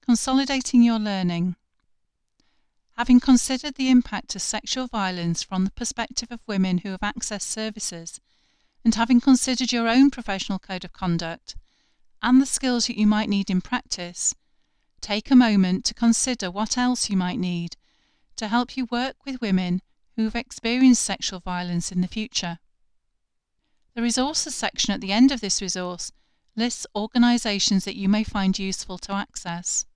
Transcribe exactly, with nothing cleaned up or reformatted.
Consolidating your learning. Having considered the impact of sexual violence from the perspective of women who have accessed services, and having considered your own professional code of conduct and the skills that you might need in practice, take a moment to consider what else you might need to help you work with women who have experienced sexual violence in the future. The resources section at the end of this resource lists organisations that you may find useful to access.